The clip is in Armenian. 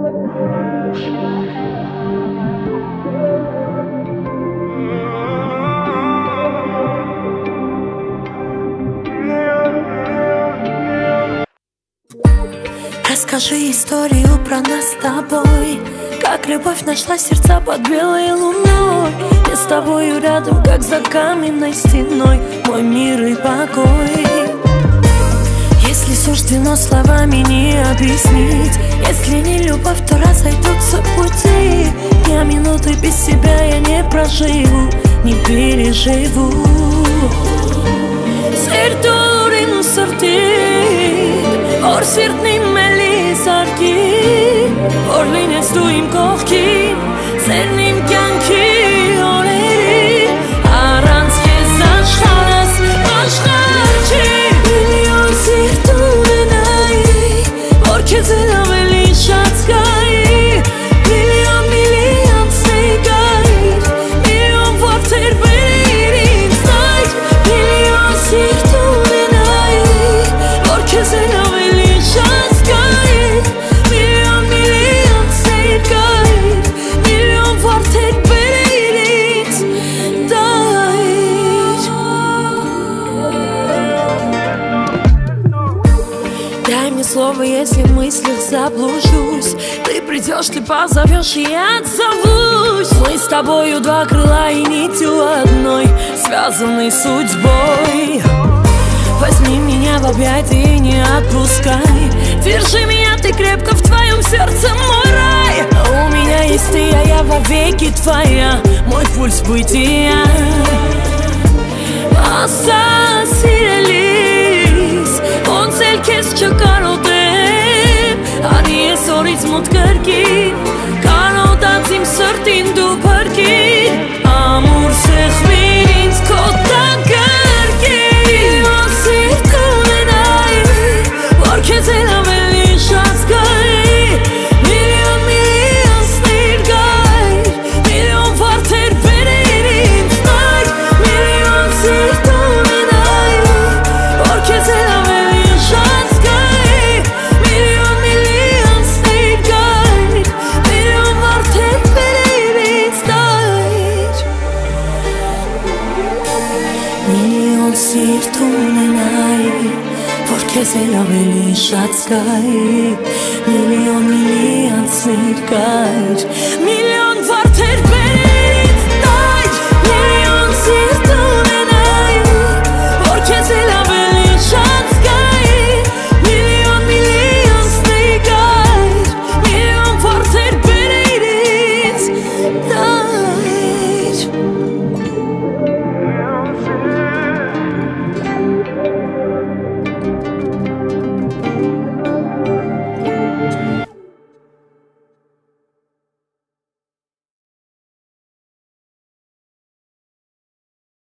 Расскажи историю про нас с тобой, как любовь нашла сердца под белой луной. Я с тобою рядом, как за каменной стеной, мой мир и покой. Если суждено словами не объяснить, если не любовь, то разойдутся пути. Я минуты без себя я не проживу, не переживу. Սերտորին սրտի, որ սիրտն էլի սարքի, որ լինես դու իմ կողքին, սերն իմ կյանքի օրերին, առանց քեզ աշխարհս աշխարհ չի։ Միլիոն սիրտ ունենայի, որ քեզ էլ ավելի շատ զգայի, միլիոն սնեգայիր, միլիոն որդեր բերիր ինձ նայր, միլիոն սիրտ ունենայի, որ քեզ էլ ավելի շատ զգայի, միլիոն սնեգայիր, միլիոն որդեր բերիր ինձ նայր։ Дай мне слово, если в мыслях заблужусь, ты придешь, ты позовешь, и я отзовусь. Мы с тобою два крыла и нитью одной связаны судьбой. Возьми меня в объятия и не отпускай, держи меня ты крепко, в твоем сердце мой рай. У меня есть ты, а я вовеки твоя, мой пульс бытия. Ասա սիրելիս, ոնց էլ քեզ չկարոտեմ, արի ես օրից մոտ կրկին, կարոտած իմ սրտին դու փրկիր, ամուր սեղմիր ինձ քո տան կրկին, որ սիրտ ունենայի, որ քեզ էլ ավելի շատ զգայի, միլիոն սնիրգայր, միլիոն որդեր բերիր ինձ նայր, միլիոն սիրտ ունենայի, որ քեզ էլ ավելի շատ զգայի, միլիոն սնիրգայր, միլիոն որդեր բերիր ինձ նայր, միլիոն սիրտ ունենայի, որ քեզ էլ ավելի շատ զգայի, միլիոն սնիրգայր, միլիոն